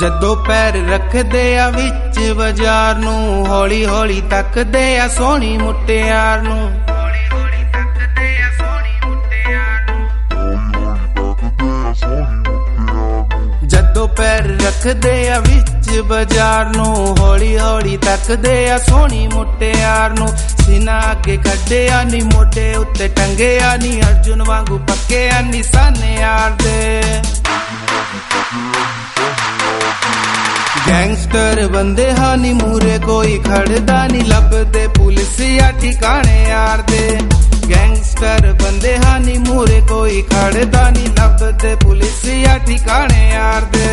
जदों पैर रखदे आ विच बाजार नूं, हौली हौली तकदे आ सोहणी मुटियार नूं। जदों पैर रखदे आ विच बाजार नूं, हौली हौली तकदे आ सोहणी मुटियार नूं। सीना अगे कड्डिया नी मोढे उत्ते टंगिया नी, अर्जुन वांगू पक्के आ निशाने यार दे। गैंगस्टर बंदे हानी मूरे कोई खड़दा नी, लभदे पुलिस या ठिकाने यार दे। गैंगस्टर बंदे हानी मूरे कोई खड़दा नी, लभदे पुलिस या ठिकाने यार दे।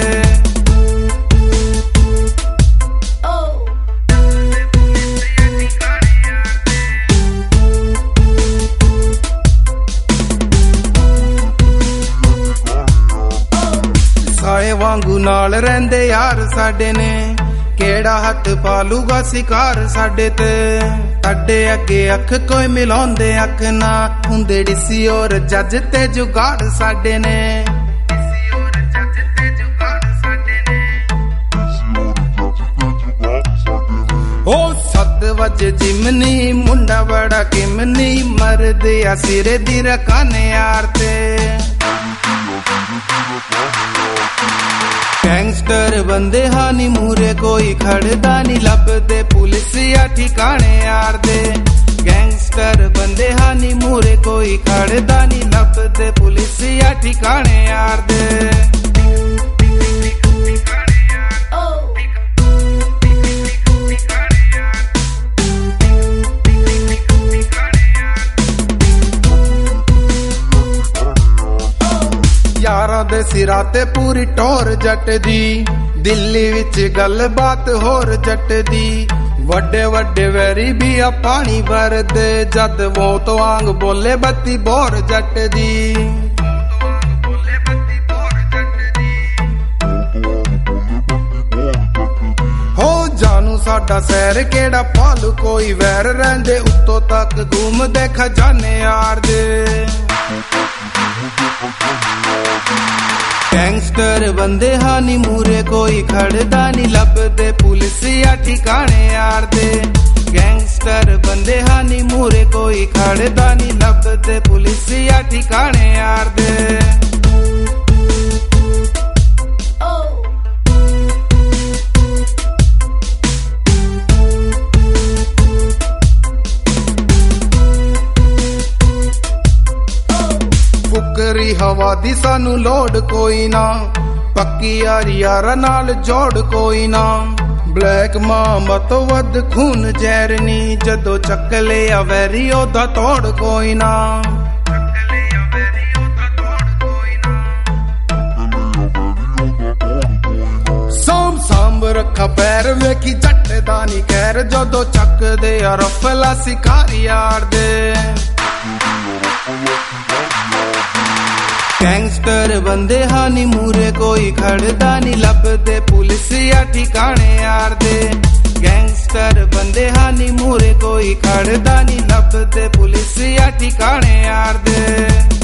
साए वांगू नाल रहिंदे यार साडे ने, केड़ा हथ पालूगा शिकार साडे ते। साडे अगे अख कोई मिलाउंदे अख ना, हुंदे डीसी और जज ते जुगाड़ साडे ने। ओ 7 वजे जिमनी, मुंडा बड़ा किमनी, मरदे आ सिरे दी रकाने यार ते। गैंगस्टर बंदे हानी मूरे कोई खड़दा नी, लभदे पुलिस या ठिकाने यार दे। गैंगस्टर बंदे हानी मूरे कोई खड़दा नी, लभदे पुलिस या ठिकाने यार दे। यारां दे सिरां ते पूरी टोर जट दी, दिल्ली विच गल बात होर जट दी। वड्डे वड्डे वैरी भी आ पानी भरदे, जद वो तो आंग बोले बत्ती बोर जट दी। हो जानू साडा सैर केड़ा पालू कोई वैर, रहिंदे उत्तों तक घूमदे खजाने यार दे। गैंगस्टर बंदे हानी मूरे कोई खड़दा नी, लभदे पुलिस या ठिकाने यार दे। गैंगस्टर बंदे हानी मूरे कोई खड़दा नी, लभदे पुलिस या ठिकाने यार दे। फुकरी हवा दी सानू लोड कोई ना, पक्की यारी यारा नाल जोड़ कोई ना। ब्लैक मामा तो वध खून जैरनी, जदों चक लिया वैरी ओदा तोड़ कोई ना। सांभ सांभ रखा पैर वेखी जट दा नी खैर, जदों चक दे रफला शिकारी यार दे। गैंगस्टर बंदे हानी मूरे कोई खड़दा नी, लभदे पुलिस या ठिकाने यार दे। गैंगस्टर बंदे हानी मूरे कोई खड़दा नी, लभदे पुलिस या ठिकाने यार दे।